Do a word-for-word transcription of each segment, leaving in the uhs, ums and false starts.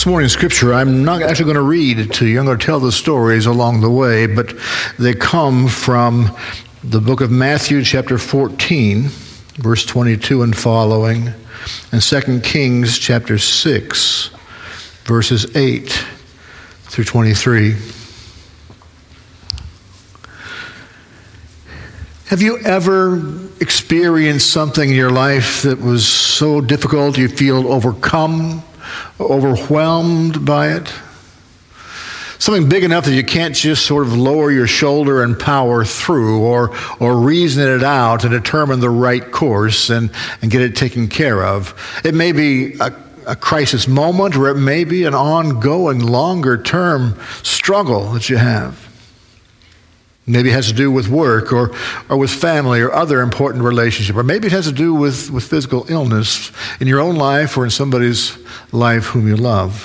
This morning's scripture, I'm not actually going to read it to you. I'm going to tell the stories along the way, but they come from the book of Matthew, chapter fourteen, verse twenty-two and following, and Second Kings, chapter six, verses eight through twenty-three. Have you ever experienced something in your life that was so difficult you feel overcome, overwhelmed by it? Something big enough that you can't just sort of lower your shoulder and power through or or reason it out and determine the right course and, and get it taken care of. It may be a, a crisis moment, or it may be an ongoing, longer-term struggle that you have. Maybe it has to do with work or, or with family or other important relationship. Or maybe it has to do with, with physical illness in your own life or in somebody's life whom you love.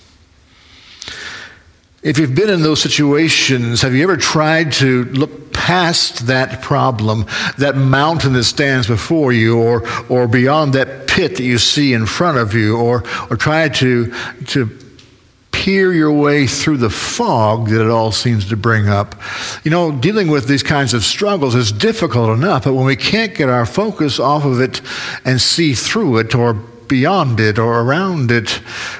If you've been in those situations, have you ever tried to look past that problem, that mountain that stands before you, or or beyond that pit that you see in front of you, or or try to to peer your way through the fog that it all seems to bring up? You know, dealing with these kinds of struggles is difficult enough, but when we can't get our focus off of it and see through it or beyond it or around it,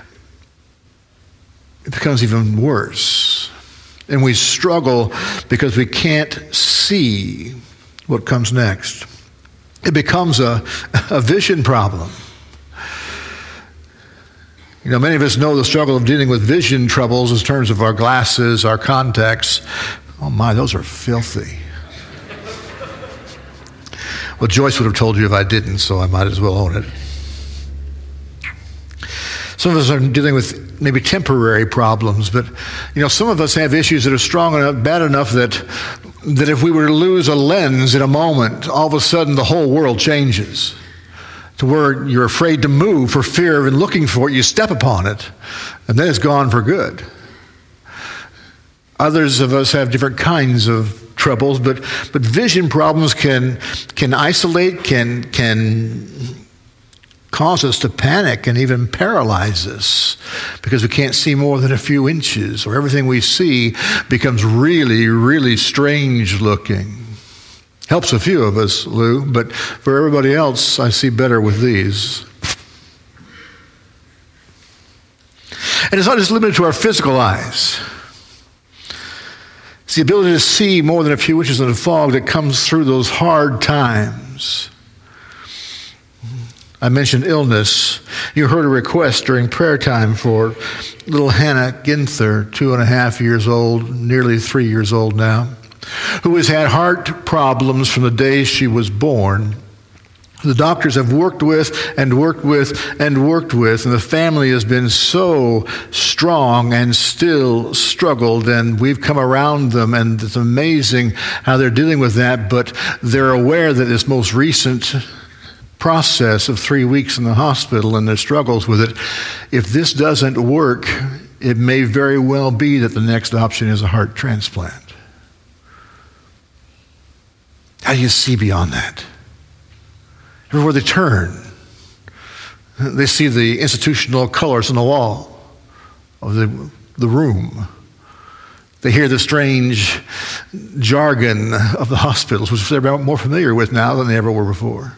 it becomes even worse. And we struggle because we can't see what comes next. It becomes a, a vision problem. You know, many of us know the struggle of dealing with vision troubles in terms of our glasses, our contacts. Oh my, those are filthy. Well, Joyce would have told you if I didn't, so I might as well own it. Some of us are dealing with maybe temporary problems, but you know, some of us have issues that are strong enough, bad enough that that if we were to lose a lens in a moment, all of a sudden the whole world changes. To where you're afraid to move for fear of looking for it, you step upon it, and then it's gone for good. Others of us have different kinds of troubles, but but vision problems can can isolate, can can cause us to panic and even paralyze us because we can't see more than a few inches, or everything we see becomes really, really strange looking. Helps a few of us, Lou, but for everybody else, I see better with these. And it's not just limited to our physical eyes. It's the ability to see more than a few inches in the fog that comes through those hard times. I mentioned illness. You heard a request during prayer time for little Hannah Ginther, two and a half years old, nearly three years old now, who has had heart problems from the day she was born. The doctors have worked with and worked with and worked with, and the family has been so strong and still struggled, and we've come around them, and it's amazing how they're dealing with that, but they're aware that this most recent process of three weeks in the hospital and their struggles with it, if this doesn't work, it may very well be that the next option is a heart transplant. How do you see beyond that? Everywhere they turn, they see the institutional colors on the wall of the, the room. They hear the strange jargon of the hospitals, which they're more familiar with now than they ever were before.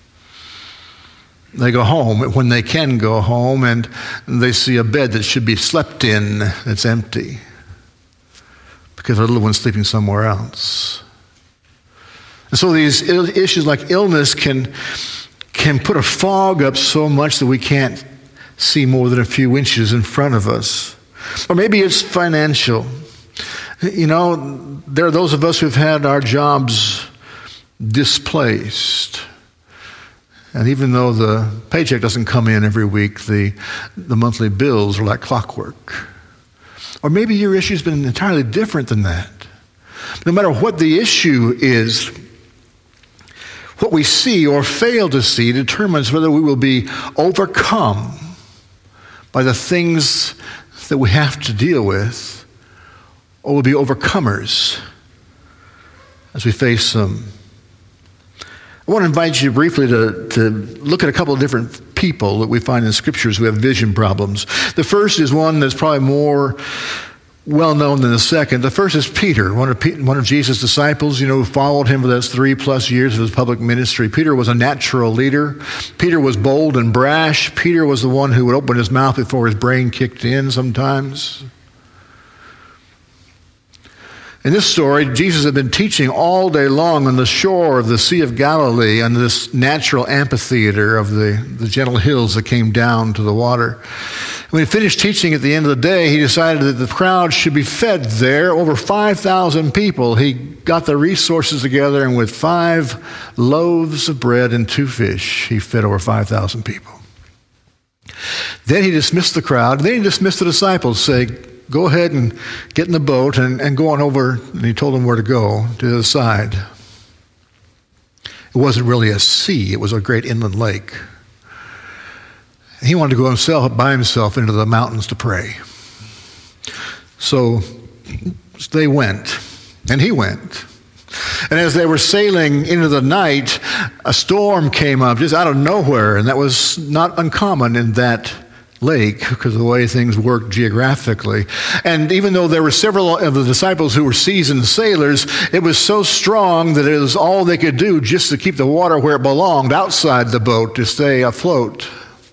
They go home when they can go home, and they see a bed that should be slept in that's empty because their little one's sleeping somewhere else. And so these issues like illness can, can put a fog up so much that we can't see more than a few inches in front of us. Or maybe it's financial. You know, there are those of us who've had our jobs displaced. And even though the paycheck doesn't come in every week, the, the monthly bills are like clockwork. Or maybe your issue's been entirely different than that. No matter what the issue is, what we see or fail to see determines whether we will be overcome by the things that we have to deal with, or will be overcomers as we face them. I want to invite you briefly to, to look at a couple of different people that we find in scriptures who have vision problems. The first is one that's probably more well known than the second. The first is Peter, one of, Pe- one of Jesus' disciples, you know, who followed him for those three plus years of his public ministry. Peter was a natural leader. Peter was bold and brash. Peter was the one who would open his mouth before his brain kicked in sometimes. In this story, Jesus had been teaching all day long on the shore of the Sea of Galilee on this natural amphitheater of the, the gentle hills that came down to the water. When he finished teaching at the end of the day, he decided that the crowd should be fed there, over five thousand people. He got the resources together, and with five loaves of bread and two fish, he fed over five thousand people. Then he dismissed the crowd. Then he dismissed the disciples, saying, go ahead and get in the boat and, and go on over. And he told them where to go, to the other side. It wasn't really a sea. It was a great inland lake. He wanted to go himself by himself into the mountains to pray. So they went, and he went. And as they were sailing into the night, a storm came up just out of nowhere, and that was not uncommon in that lake because of the way things work geographically. And even though there were several of the disciples who were seasoned sailors, it was so strong that it was all they could do just to keep the water where it belonged, outside the boat, to stay afloat.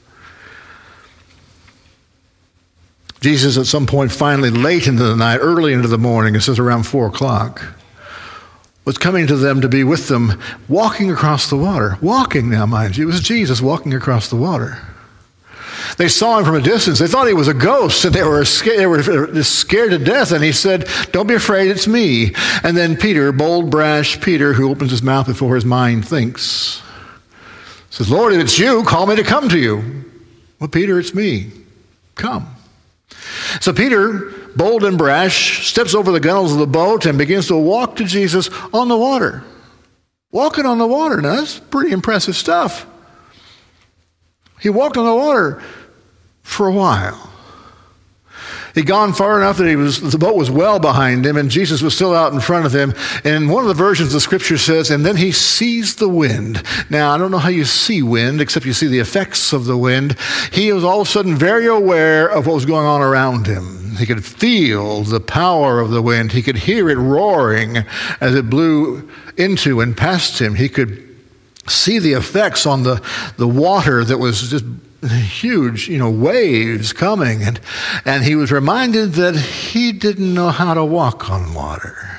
Jesus at some point finally, late into the night, early into the morning, it says around four o'clock, was coming to them to be with them, walking across the water. Walking now, mind you. It was Jesus walking across the water. They saw him from a distance. They thought he was a ghost, and they were scared, they were just scared to death. And he said, don't be afraid, it's me. And then Peter, bold, brash Peter, who opens his mouth before his mind thinks, says, Lord, if it's you, call me to come to you. Well, Peter, it's me. Come. So Peter, bold and brash, steps over the gunwales of the boat and begins to walk to Jesus on the water. Walking on the water. Now, that's pretty impressive stuff. He walked on the water for a while. He'd gone far enough that he was, the boat was well behind him, and Jesus was still out in front of him. And one of the versions of the scripture says, and then he sees the wind. Now, I don't know how you see wind, except you see the effects of the wind. He was all of a sudden very aware of what was going on around him. He could feel the power of the wind. He could hear it roaring as it blew into and past him. He could see the effects on the, the water that was just huge, you know, waves coming. And, and he was reminded that he didn't know how to walk on water.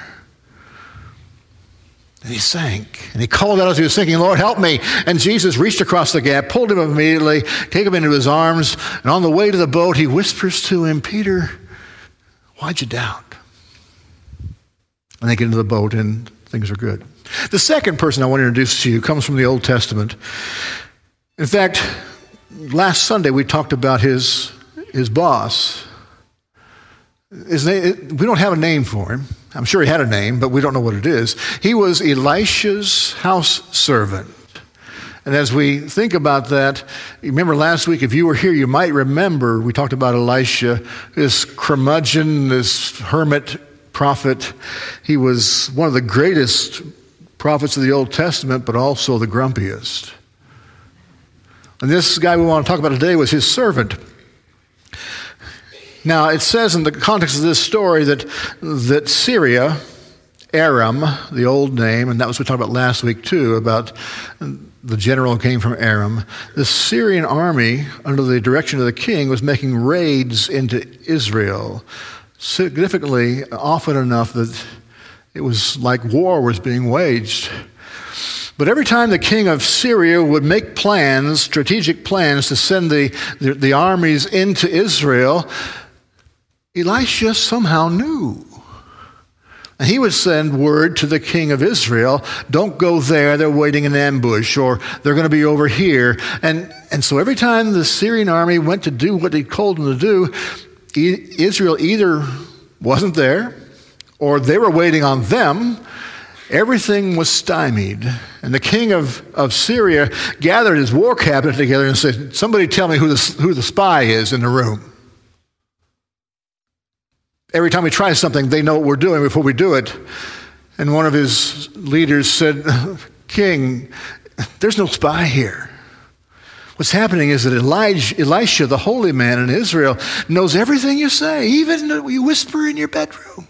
And he sank. And he called out as he was sinking, Lord, help me. And Jesus reached across the gap, pulled him up immediately, take him into his arms. And on the way to the boat, he whispers to him, Peter, why'd you doubt? And they get into the boat, and things are good. The second person I want to introduce to you comes from the Old Testament. In fact, last Sunday we talked about his, his boss. His name, we don't have a name for him. I'm sure he had a name, but we don't know what it is. He was Elisha's house servant. And as we think about that, you remember last week, if you were here, you might remember we talked about Elisha, this curmudgeon, this hermit prophet. He was one of the greatest prophets of the Old Testament, but also the grumpiest. And this guy we want to talk about today was his servant. Now, it says in the context of this story that, that Syria, Aram, the old name, and that was what we talked about last week too, about the general who came from Aram. The Syrian army, under the direction of the king, was making raids into Israel, significantly often enough that it was like war was being waged. But every time the king of Syria would make plans, strategic plans to send the, the, the armies into Israel, Elisha somehow knew. And he would send word to the king of Israel, don't go there, they're waiting in ambush, or they're going to be over here. And, and so every time the Syrian army went to do what he told them to do, Israel either wasn't there, or they were waiting on them. Everything was stymied. And the king of, of Syria gathered his war cabinet together and said, somebody tell me who the, who the spy is in the room. Every time we try something, they know what we're doing before we do it. And one of his leaders said, King, there's no spy here. What's happening is that Elijah, Elisha, the holy man in Israel, knows everything you say, even when you whisper in your bedroom.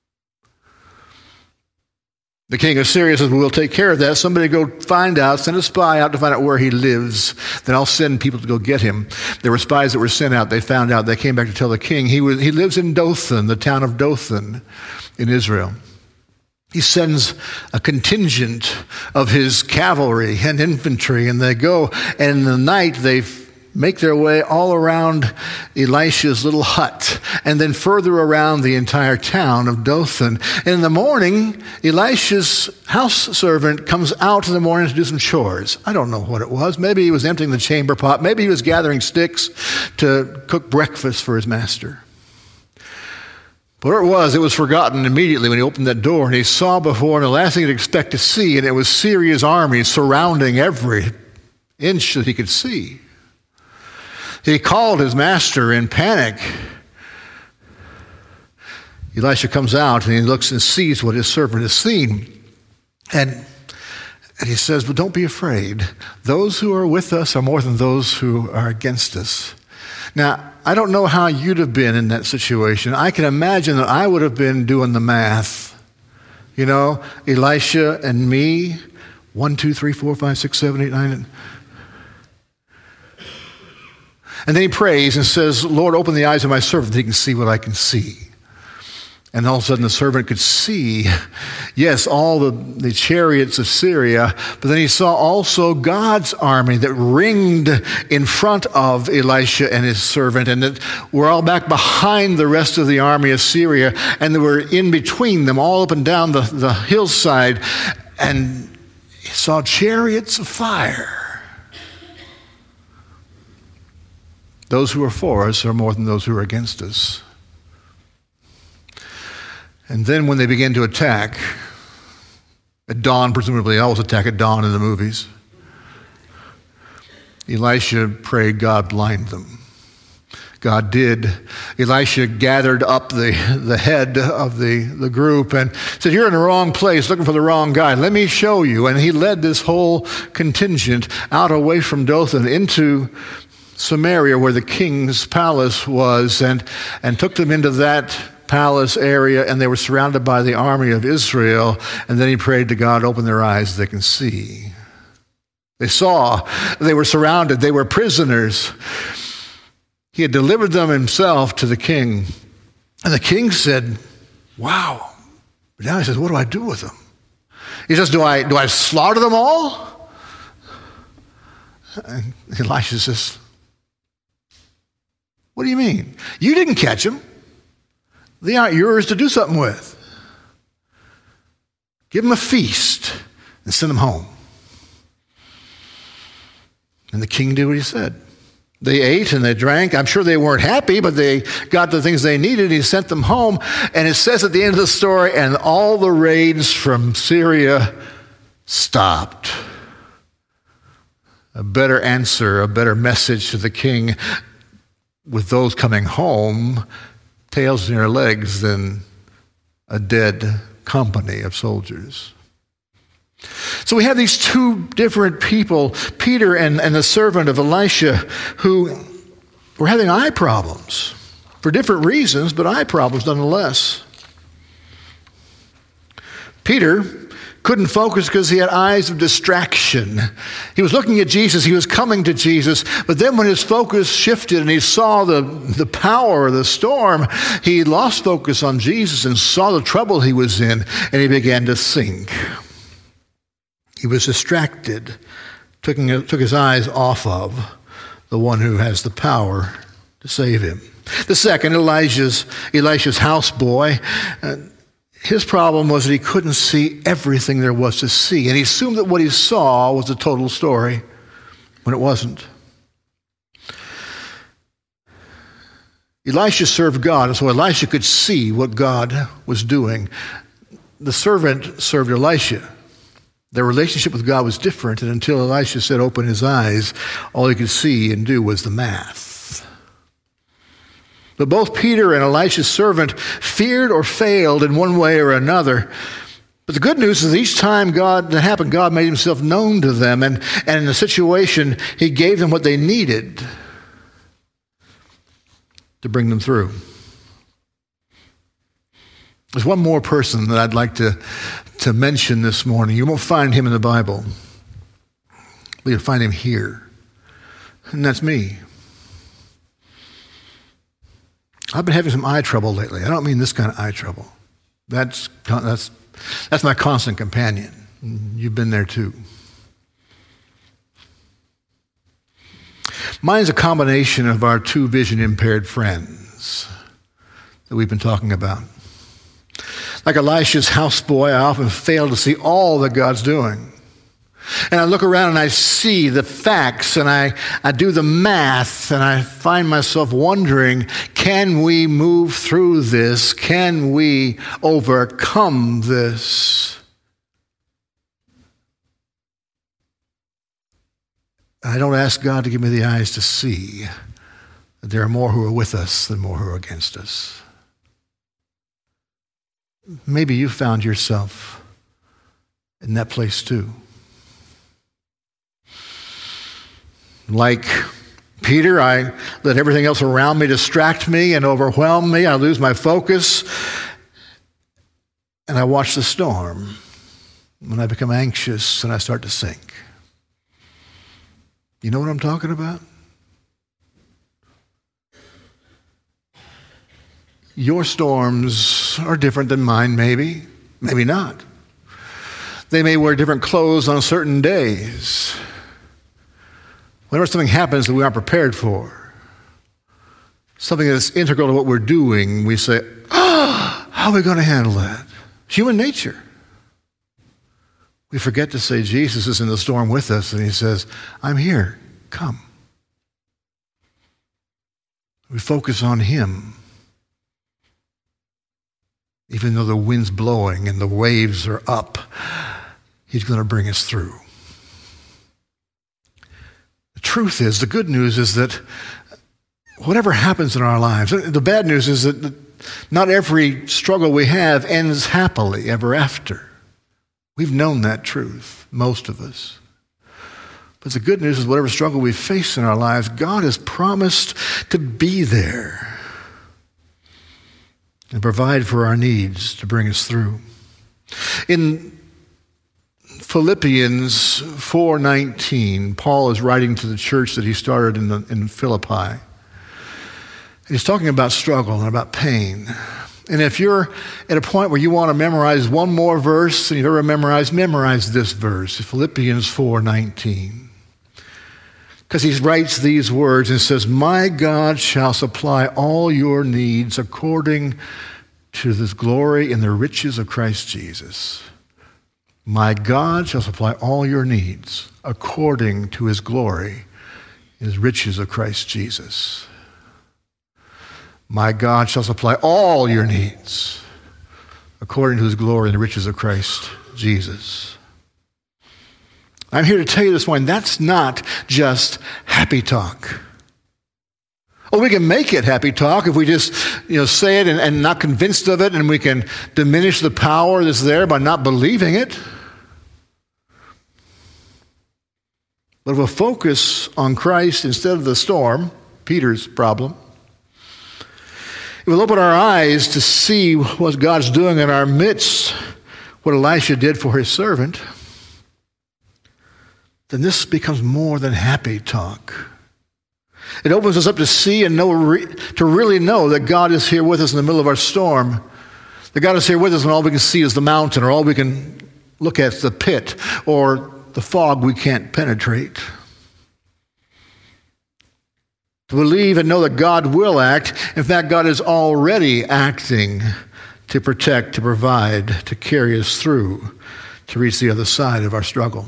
The king of Syria says, well, we'll take care of that. Somebody go find out, send a spy out to find out where he lives. Then I'll send people to go get him. There were spies that were sent out. They found out. They came back to tell the king. He was, he lives in Dothan, the town of Dothan in Israel. He sends a contingent of his cavalry and infantry, and they go, and in the night they make their way all around Elisha's little hut, and then further around the entire town of Dothan. And in the morning, Elisha's house servant comes out in the morning to do some chores. I don't know what it was. Maybe he was emptying the chamber pot. Maybe he was gathering sticks to cook breakfast for his master. Whatever it was, it was forgotten immediately when he opened that door, and he saw before him the last thing he'd expect to see, and it was Syria's army surrounding every inch that he could see. He called his master in panic. Elisha comes out and he looks and sees what his servant has seen. And, and he says, well, don't be afraid. Those who are with us are more than those who are against us. Now, I don't know how you'd have been in that situation. I can imagine that I would have been doing the math. You know, Elisha and me, one, two, three, four, five, six, seven, eight, nine, and And then he prays and says, Lord, open the eyes of my servant that he can see what I can see. And all of a sudden the servant could see, yes, all the, the chariots of Syria, but then he saw also God's army that ringed in front of Elisha and his servant, and that were all back behind the rest of the army of Syria, and they were in between them, all up and down the, the hillside, and he saw chariots of fire. Those who are for us are more than those who are against us. And then when they began to attack, at dawn, presumably, they always attack at dawn in the movies, Elisha prayed God blind them. God did. Elisha gathered up the, the head of the, the group and said, you're in the wrong place, looking for the wrong guy. Let me show you. And he led this whole contingent out away from Dothan into Samaria, where the king's palace was, and, and took them into that palace area, and they were surrounded by the army of Israel. And then he prayed to God, open their eyes so they can see. They saw, they were surrounded, they were prisoners. He had delivered them himself to the king. And the king said, wow. But now he says, what do I do with them? He says, do I, do I slaughter them all? And Elisha says, what do you mean? You didn't catch them. They aren't yours to do something with. Give them a feast and send them home. And the king did what he said. They ate and they drank. I'm sure they weren't happy, but they got the things they needed. He sent them home. And it says at the end of the story, and all the raids from Syria stopped. A better answer, a better message to the king with those coming home, tails in their legs, than a dead company of soldiers. So we have these two different people, Peter and, and the servant of Elisha, who were having eye problems for different reasons, but eye problems nonetheless. Peter couldn't focus because he had eyes of distraction. He was looking at Jesus, he was coming to Jesus, but then when his focus shifted and he saw the, the power of the storm, he lost focus on Jesus and saw the trouble he was in, and he began to sink. He was distracted, took, took his eyes off of the one who has the power to save him. The second, Elijah's, Elisha's houseboy, uh, his problem was that he couldn't see everything there was to see, and he assumed that what he saw was the total story when it wasn't. Elisha served God, and so Elisha could see what God was doing. The servant served Elisha. Their relationship with God was different, and until Elisha said, open his eyes, all he could see and do was the math. But both Peter and Elisha's servant feared or failed in one way or another. But the good news is each time God that happened, God made himself known to them, and, and in the situation, he gave them what they needed to bring them through. There's one more person that I'd like to, to mention this morning. You won't find him in the Bible, but you'll find him here, and that's me. I've been having some eye trouble lately. I don't mean this kind of eye trouble. That's that's that's my constant companion. You've been there too. Mine's a combination of our two vision-impaired friends that we've been talking about. Like Elisha's houseboy, I often fail to see all that God's doing. And I look around and I see the facts, and I, I do the math, and I find myself wondering, can we move through this? Can we overcome this? I don't ask God to give me the eyes to see that there are more who are with us than more who are against us. Maybe you found yourself in that place too. Like Peter, I let everything else around me distract me and overwhelm me. I lose my focus, and I watch the storm. When I become anxious and I start to sink. You know what I'm talking about? Your storms are different than mine, maybe, maybe not. They may wear different clothes on certain days. Whenever something happens that we aren't prepared for, something that's integral to what we're doing, we say, oh, how are we going to handle that? Human nature. We forget to say Jesus is in the storm with us, and he says, I'm here, come. We focus on him. Even though the wind's blowing and the waves are up, he's going to bring us through. The truth is, the good news is that whatever happens in our lives, the bad news is that not every struggle we have ends happily ever after. We've known that truth, most of us. But the good news is whatever struggle we face in our lives, God has promised to be there and provide for our needs to bring us through. In Philippians four nineteen, Paul is writing to the church that he started in, the, in Philippi. He's talking about struggle and about pain. And if you're at a point where you want to memorize one more verse and you've ever memorized, memorize this verse, Philippians four nineteen. Because he writes these words and says, my God shall supply all your needs according to his glory in the riches of Christ Jesus. My God shall supply all your needs according to his glory in his riches of Christ Jesus. My God shall supply all your needs according to his glory and the riches of Christ Jesus. I'm here to tell you this morning, that's not just happy talk. Oh, we can make it happy talk if we just, you know, say it and, and not convinced of it, and we can diminish the power that's there by not believing it. But if we'll focus on Christ instead of the storm, Peter's problem, if we'll open our eyes to see what God's doing in our midst, what Elisha did for his servant, then this becomes more than happy talk. It opens us up to see and know, to really know that God is here with us in the middle of our storm. That God is here with us when all we can see is the mountain, or all we can look at is the pit, or the fog we can't penetrate. To believe and know that God will act. In fact, God is already acting to protect, to provide, to carry us through, to reach the other side of our struggle.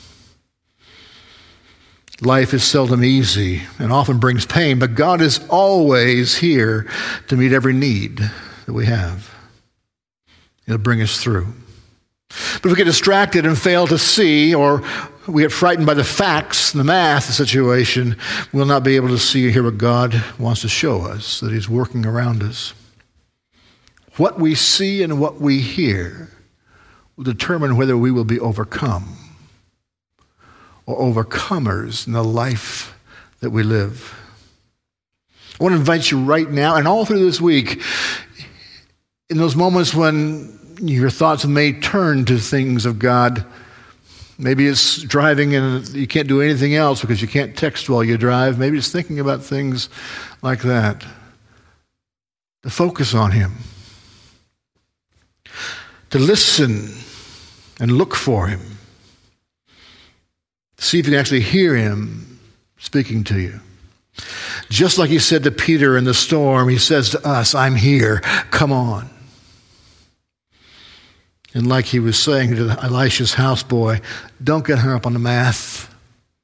Life is seldom easy and often brings pain, but God is always here to meet every need that we have. He'll bring us through. But if we get distracted and fail to see, or we get frightened by the facts and the math of the situation, we'll not be able to see or hear what God wants to show us, that he's working around us. What we see and what we hear will determine whether we will be overcome or overcomers in the life that we live. I want to invite you right now and all through this week, in those moments when your thoughts may turn to things of God. Maybe it's driving and you can't do anything else because you can't text while you drive. Maybe it's thinking about things like that. To focus on him. To listen and look for him. See if you can actually hear him speaking to you. Just like he said to Peter in the storm, he says to us, I'm here, come on. And like he was saying to Elisha's houseboy, don't get hung up on the math.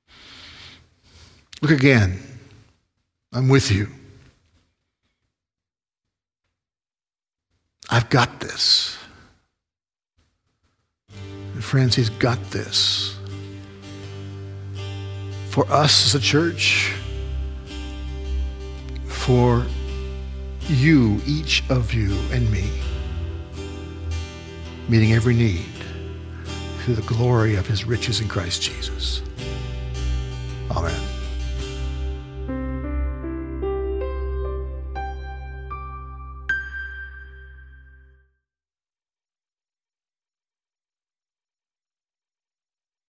Look again. I'm with you. I've got this. And friends, he's got this. For us as a church, for you, each of you and me, meeting every need through the glory of his riches in Christ Jesus. Amen.